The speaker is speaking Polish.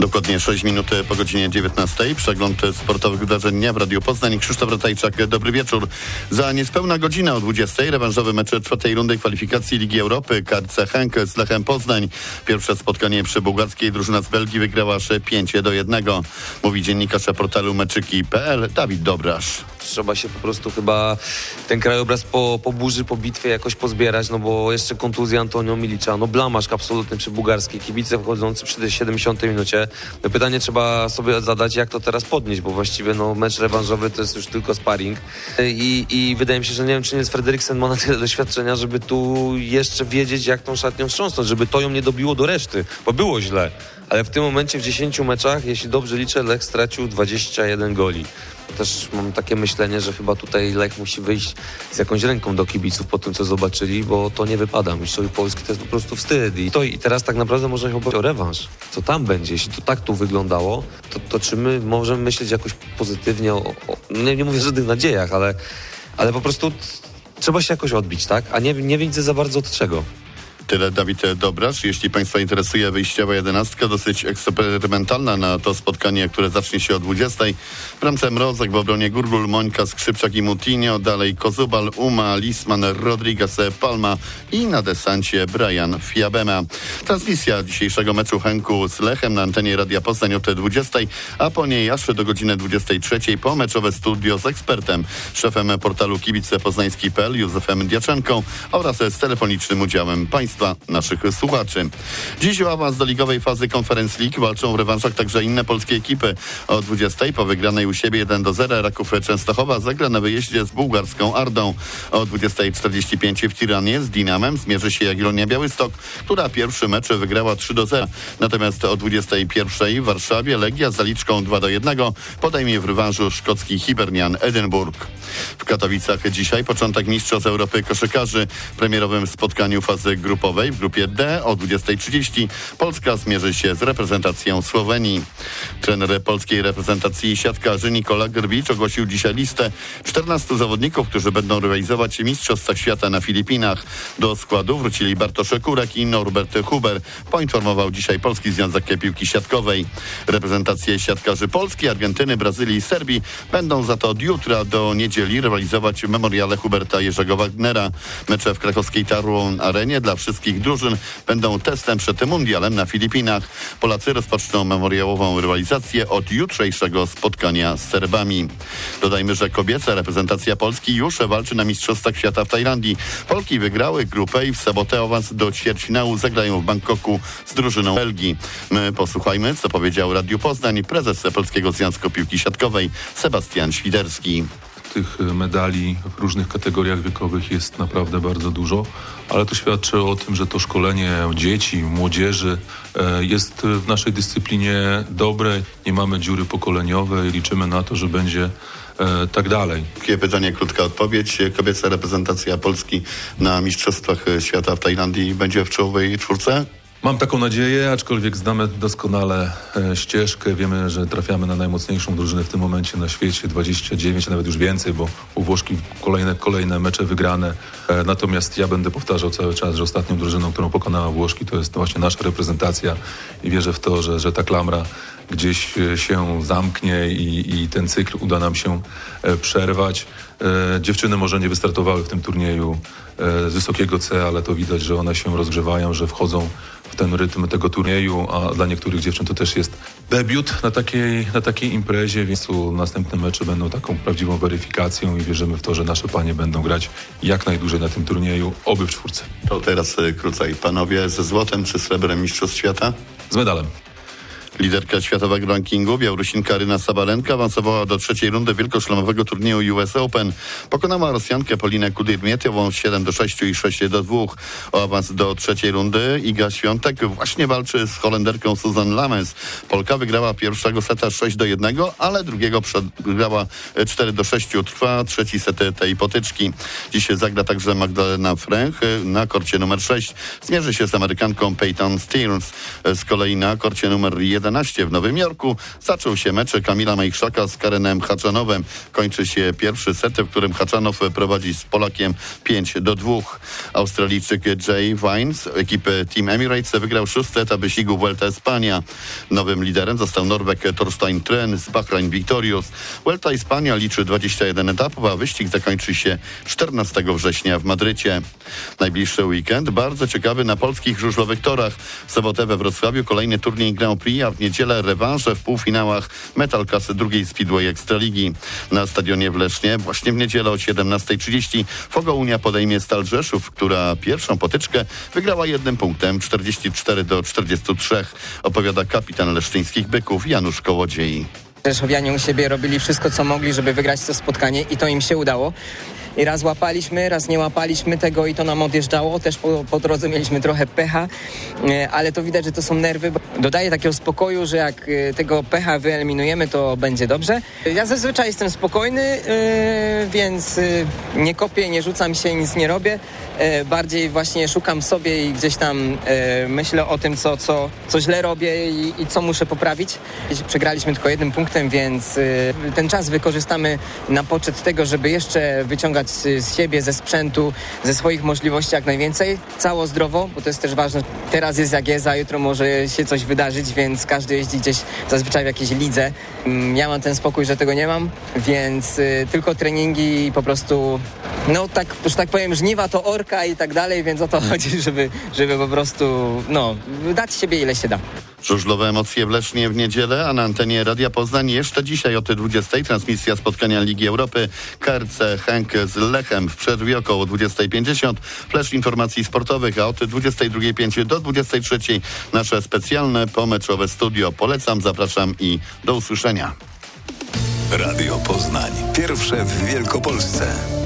Dokładnie 6 minut po godzinie 19. Przegląd sportowych wydarzeń dnia w Radiu Poznań. Krzysztof Ratajczak, dobry wieczór. Za niespełna godzinę o 20. rewanżowy mecz czwartej rundy kwalifikacji Ligi Europy. KRC Henk z Lechem Poznań. Pierwsze spotkanie przy bułgarskiej. Drużyna z Belgii wygrała aż 5-1. Mówi dziennikarz portalu meczyki.pl Dawid Dobrasz. Trzeba się po prostu chyba ten krajobraz po burzy, po bitwie jakoś pozbierać, no bo jeszcze kontuzja Antonio Milicza, no blamaż absolutny przy bułgarskiej, kibice wchodzący przy 70 minucie. No pytanie trzeba sobie zadać, jak to teraz podnieść, bo właściwie no mecz rewanżowy to jest już tylko sparring i wydaje mi się, że nie wiem, czy nie Frederiksen ma na tyle doświadczenia, żeby tu jeszcze wiedzieć, jak tą szatnią wstrząsnąć, żeby to ją nie dobiło do reszty, bo było źle. Ale w tym momencie w 10 meczach, jeśli dobrze liczę, Lech stracił 21 goli. Też mam takie myślenie, że chyba tutaj Lech musi wyjść z jakąś ręką do kibiców po tym, co zobaczyli, bo to nie wypada. Mistrzowie Polski to jest po prostu wstyd. I teraz tak naprawdę można się obawiać o rewanż. Co tam będzie? Jeśli to tak tu wyglądało, to czy my możemy myśleć jakoś pozytywnie nie mówię o żadnych nadziejach, ale po prostu trzeba się jakoś odbić, tak? A nie widzę za bardzo od czego. Tyle Dawid Dobrasz. Jeśli Państwa interesuje wyjściowa 11, dosyć eksperymentalna na to spotkanie, które zacznie się o 20. W bramce Mrozek, w obronie Gurgul, Mońka, Skrzypczak i Moutinho, dalej Kozubal, Uma, Lisman, Rodriguez, Palma i na desancie Brian Fiabema. Transmisja dzisiejszego meczu Henku z Lechem na antenie Radia Poznań od 20, a po niej aż do godziny 23 pomeczowe studio z ekspertem, szefem portalu kibicepoznański.pl Józefem Diaczenką oraz z telefonicznym udziałem Państwa, naszych słuchaczy. Dziś o awans do ligowej fazy Conference League walczą w rewanżach także inne polskie ekipy. O 20 po wygranej u siebie 1-0 Raków Częstochowa zagra na wyjeździe z bułgarską Ardą. O 20:45 w Tiranie z Dinamem zmierzy się Jagiellonia Białystok, która pierwszy mecz wygrała 3-0. Natomiast o 21 w Warszawie Legia z zaliczką 2-1 podejmie w rewanżu szkocki Hibernian Edynburg. W Katowicach dzisiaj początek Mistrzostw Europy koszykarzy. W premierowym spotkaniu fazy grupowej w grupie D o 20:30 Polska zmierzy się z reprezentacją Słowenii. Trener polskiej reprezentacji siatkarzy Nikola Grbicz ogłosił dzisiaj listę 14 zawodników, którzy będą rywalizować w Mistrzostwach Świata na Filipinach. Do składu wrócili Bartosz Kurek i Norbert Huber, poinformował dzisiaj Polski Związek Piłki Siatkowej. Reprezentacje siatkarzy Polski, Argentyny, Brazylii i Serbii będą za to od jutra do niedzieli rywalizować w memoriale Huberta Jerzego Wagnera. Mecze w krakowskiej Tarun Arenie dla wszystkich drużyn będą testem przed mundialem na Filipinach. Polacy rozpoczną memoriałową rywalizację od jutrzejszego spotkania z Serbami. Dodajmy, że kobieca reprezentacja Polski już walczy na Mistrzostwach Świata w Tajlandii. Polki wygrały grupę i w sobotę awans do ćwierćfinału zagrają w Bangkoku z drużyną Belgii. My posłuchajmy, co powiedział Radiu Poznań prezes Polskiego Związku Piłki Siatkowej Sebastian Świderski. Tych medali w różnych kategoriach wiekowych jest naprawdę bardzo dużo, ale to świadczy o tym, że to szkolenie dzieci, młodzieży jest w naszej dyscyplinie dobre. Nie mamy dziury pokoleniowej, liczymy na to, że będzie tak dalej. Takie pytanie, krótka odpowiedź. Kobieca reprezentacja Polski na Mistrzostwach Świata w Tajlandii będzie w czołowej czwórce? Mam taką nadzieję, aczkolwiek znamy doskonale ścieżkę. Wiemy, że trafiamy na najmocniejszą drużynę w tym momencie na świecie. 29, a nawet już więcej, bo u Włoszki kolejne mecze wygrane. Natomiast ja będę powtarzał cały czas, że ostatnią drużyną, którą pokonała Włoszki, to jest właśnie nasza reprezentacja i wierzę w to, że ta klamra gdzieś się zamknie i ten cykl uda nam się przerwać. Dziewczyny może nie wystartowały w tym turnieju z wysokiego C, ale to widać, że one się rozgrzewają, że wchodzą w ten rytm tego turnieju, a dla niektórych dziewczyn to też jest debiut na takiej imprezie, więc następne mecze będą taką prawdziwą weryfikacją i wierzymy w to, że nasze panie będą grać jak najdłużej na tym turnieju, oby w czwórce. To teraz krócej. Panowie ze złotem czy srebrem Mistrzostw Świata? Z medalem. Liderka światowego rankingu, Białorusinka Aryna Sabalenka, awansowała do trzeciej rundy wielkoszlemowego turnieju US Open. Pokonała Rosjankę Polinę Kudirmietiową 7-6 i 6-2. O awans do trzeciej rundy Iga Świątek właśnie walczy z Holenderką Susan Lammens. Polka wygrała pierwszego seta 6-1, ale drugiego przegrała 4-6. Trwa trzeci set tej potyczki. Dziś zagra także Magdalena Fręch na korcie numer 6. Zmierzy się z Amerykanką Peyton Stearns. Z kolei na korcie numer 1 11 w Nowym Jorku zaczął się mecz Kamila Majchrzaka z Karenem Haczanowem. Kończy się pierwszy set, w którym Haczanow prowadzi z Polakiem 5-2. Australijczyk Jay Vines ekipy Team Emirates wygrał 6. etap wyścigu Vuelta Espania. Nowym liderem został Norweg Torstein Tren z Bahrain Victorious. Vuelta Espania liczy 21 etapów, a wyścig zakończy się 14 września w Madrycie. Najbliższy weekend bardzo ciekawy na polskich żużlowych torach. W sobotę we Wrocławiu kolejny turniej Grand Prix, a w niedzielę rewanże w półfinałach Metal Klasy drugiej Speedway Ekstraligi. Na stadionie w Lesznie właśnie w niedzielę o 17:30 Fogo Unia podejmie Stal Rzeszów, która pierwszą potyczkę wygrała 1 punktem 44-43. Opowiada kapitan leszczyńskich Byków Janusz Kołodziej. Rzeszowianie u siebie robili wszystko, co mogli, żeby wygrać to spotkanie i to im się udało. I raz łapaliśmy, raz nie łapaliśmy tego i to nam odjeżdżało. Też po drodze mieliśmy trochę pecha, ale to widać, że to są nerwy. Dodaje takiego spokoju, że jak tego pecha wyeliminujemy, to będzie dobrze. Ja zazwyczaj jestem spokojny, więc nie kopię, nie rzucam się, nic nie robię. Bardziej właśnie szukam sobie i gdzieś tam myślę o tym, co źle robię i co muszę poprawić. Przegraliśmy tylko 1 punktem, więc ten czas wykorzystamy na poczet tego, żeby jeszcze wyciągać z siebie, ze sprzętu, ze swoich możliwości jak najwięcej. Cało zdrowo, bo to jest też ważne. Teraz jest jak jest, a jutro może się coś wydarzyć, więc każdy jeździ gdzieś zazwyczaj w jakiejś lidze. Ja mam ten spokój, że tego nie mam, więc tylko treningi i po prostu, no tak, że tak powiem, żniwa to orka i tak dalej, więc o to chodzi, żeby po prostu, dać siebie ile się da. Żużlowe emocje w Lesznie w niedzielę, a na antenie Radia Poznań jeszcze dzisiaj o 20:00 transmisja spotkania Ligi Europy. KRC Henk z Lechem w przerwie około 20:50. Flash informacji sportowych, a od 22:05 do 23:00 nasze specjalne pomeczowe studio. Polecam, zapraszam i do usłyszenia. Radio Poznań. Pierwsze w Wielkopolsce.